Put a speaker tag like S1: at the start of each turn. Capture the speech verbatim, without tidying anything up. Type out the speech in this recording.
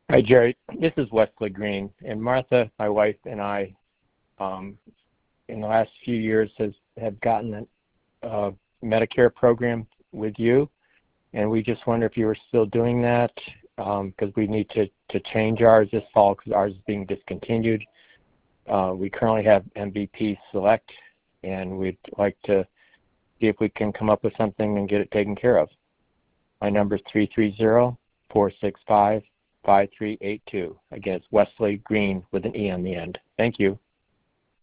S1: Hi, Jerry. This is Wesley Green. And Martha, my wife, and I, um, in the last few years, has have gotten a, a Medicare program with you. And we just wonder if you were still doing that, because um, we need to, to change ours this fall because ours is being discontinued. Uh, we currently have M V P Select, and we'd like to see if we can come up with something and get it taken care of. My number is three three zero, four six five, five three eight two. Again, it's Wesley Green with an E on the end. Thank you.